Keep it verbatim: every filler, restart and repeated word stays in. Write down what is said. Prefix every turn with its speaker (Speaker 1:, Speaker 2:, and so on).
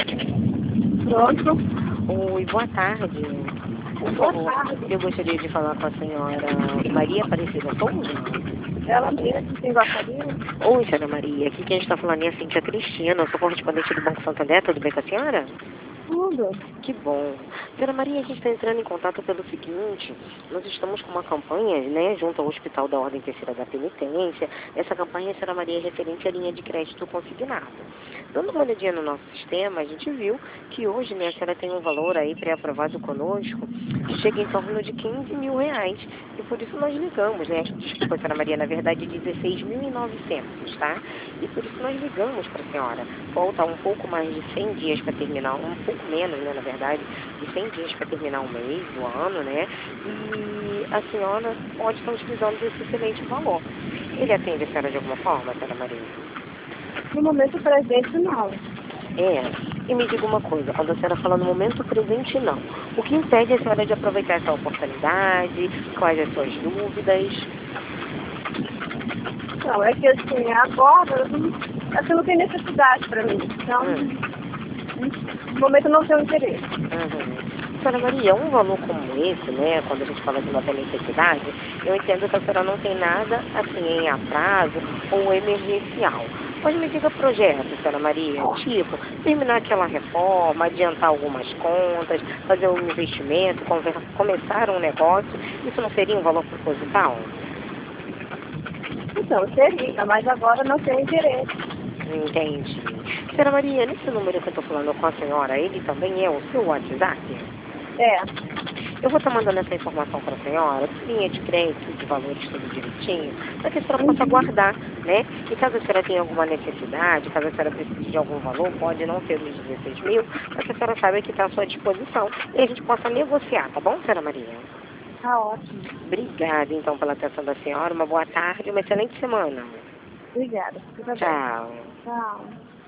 Speaker 1: Pronto.
Speaker 2: Oi, boa tarde. Por
Speaker 1: Boa
Speaker 2: favor,
Speaker 1: tarde.
Speaker 2: eu gostaria de falar com a senhora Maria Aparecida Souza.
Speaker 1: Ela mesmo, quem gostaria?
Speaker 2: Oi, senhora Maria. Aqui quem está falando é a Cíntia Cristina. Eu sou correspondente do Banco Santander. Tudo bem com a senhora?
Speaker 1: Tudo.
Speaker 2: Que bom. Senhora Maria, a gente está entrando em contato pelo seguinte, nós estamos com uma campanha, né, junto ao Hospital da Ordem Terceira da Penitência. Essa campanha, senhora Maria, é referente à linha de crédito consignado. Dando uma olhadinha no nosso sistema, a gente viu que hoje, né, a senhora tem um valor aí pré-aprovado conosco, que chega em torno de quinze mil reais. E por isso nós ligamos, né, desculpa, senhora Maria, na verdade dezesseis mil e novecentos, tá? E por isso nós ligamos para a senhora. Falta um pouco mais de cem dias para terminar, um pouco menos, né, na verdade, de cem dias para terminar um mês, o ano, né? E a senhora pode estar utilizando desse excelente valor. Ele atende a senhora de alguma forma, senhora Maria?
Speaker 1: No momento presente, não.
Speaker 2: É. E me diga uma coisa, quando a senhora fala no momento presente, não. O que impede a senhora de aproveitar essa oportunidade? Quais as suas dúvidas?
Speaker 1: Não, é que assim, agora, eu não, assim, não tem necessidade para mim. Então,
Speaker 2: Hum.
Speaker 1: no momento eu não tenho interesse.
Speaker 2: Uhum. Senhora Maria, um valor como esse, né, quando a gente fala de não ter necessidade, eu entendo que a senhora não tem nada assim em atraso ou emergencial. Mas me diga projeto, senhora Maria, tipo, terminar aquela reforma, adiantar algumas contas, fazer um investimento, conver- começar um negócio, isso não seria um valor proposital?
Speaker 1: Então, seria, mas agora não tenho interesse.
Speaker 2: Entendi. Senhora Maria, nesse número que eu estou falando com a senhora, ele também é o seu WhatsApp?
Speaker 1: É,
Speaker 2: Eu vou estar mandando essa informação para a senhora, linha de crédito, de valores tudo direitinho, para que a senhora possa guardar, né? E caso a senhora tenha alguma necessidade, caso a senhora precise de algum valor, pode não ser os dezesseis mil, mas que a senhora saiba que está à sua disposição e a gente possa negociar, tá bom, senhora Maria?
Speaker 1: tá ótimo.
Speaker 2: Obrigada, então, pela atenção da senhora, uma boa tarde, uma excelente semana.
Speaker 1: Obrigada. Fica bem.
Speaker 2: Tchau.
Speaker 1: Tchau.